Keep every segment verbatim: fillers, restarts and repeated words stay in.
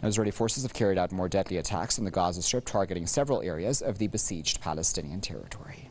Israeli forces have carried out more deadly attacks in the Gaza Strip, targeting several areas of the besieged Palestinian territory.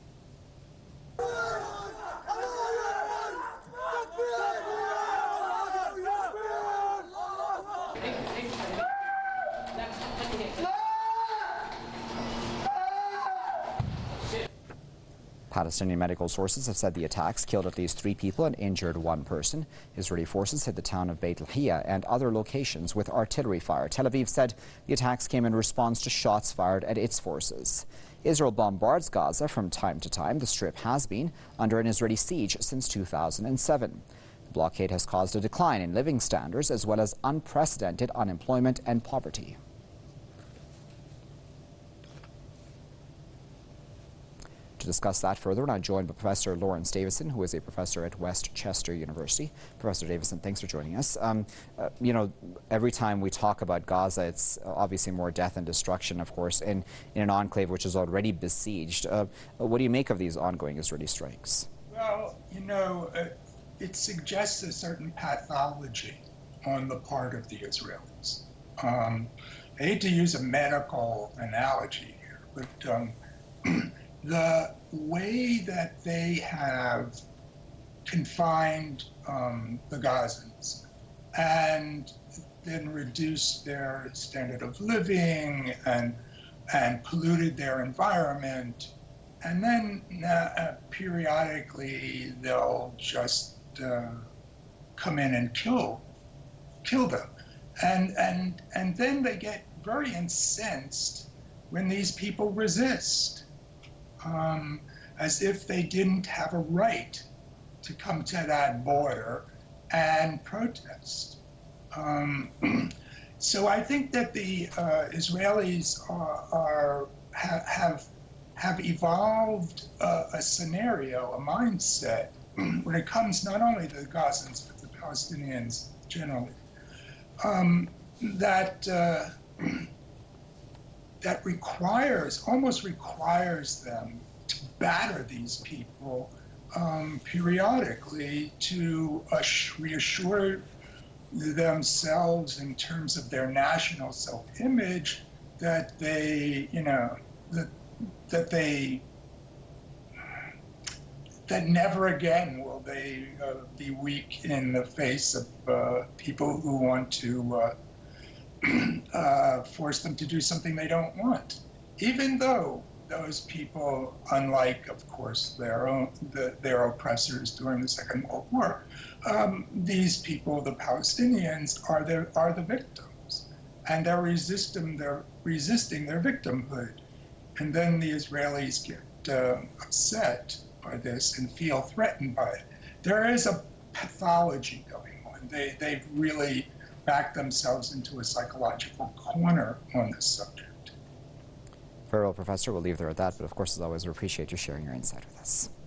Palestinian medical sources have said the attacks killed at least three people and injured one person. Israeli forces hit the town of Beit Lahia and other locations with artillery fire. Tel Aviv said the attacks came in response to shots fired at its forces. Israel bombards Gaza from time to time. The Strip has been under an Israeli siege since two thousand seven. The blockade has caused a decline in living standards as well as unprecedented unemployment and poverty. To discuss that further, and I'm joined by Professor Lawrence Davison, who is a professor at West Chester University. Professor Davison, thanks for joining us. Um, uh, you know, every time we talk about Gaza, it's obviously more death and destruction, of course, in, in an enclave which is already besieged. Uh, what do you make of these ongoing Israeli strikes? Well, you know, uh, it suggests a certain pathology on the part of the Israelis. Um, I hate to use a medical analogy here, but um, the way that they have confined um, the Gazans and then reduced their standard of living and and polluted their environment, and then uh, periodically they'll just uh, come in and kill kill them, and and and then they get very incensed when these people resist. Um, as if they didn't have a right to come to that border and protest. Um, so I think that the uh, Israelis are, are ha have have evolved uh, a scenario, a mindset, when it comes not only to the Gazans but the Palestinians generally, um, that. Uh, that requires, almost requires them to batter these people um, periodically to uh, reassure themselves in terms of their national self-image that they, you know, that, that they, that never again will they uh, be weak in the face of uh, people who want to uh, Uh, force them to do something they don't want, even though those people, unlike, of course, their own the, their oppressors during the Second World War, um, these people, the Palestinians, are the are the victims, and they're resisting their resisting their victimhood, and then the Israelis get uh, upset by this and feel threatened by it. There is a pathology going on. They they've really back themselves into a psychological corner on this subject. Very well, Professor. We'll leave there at that, but of course, as always, we appreciate you sharing your insight with us.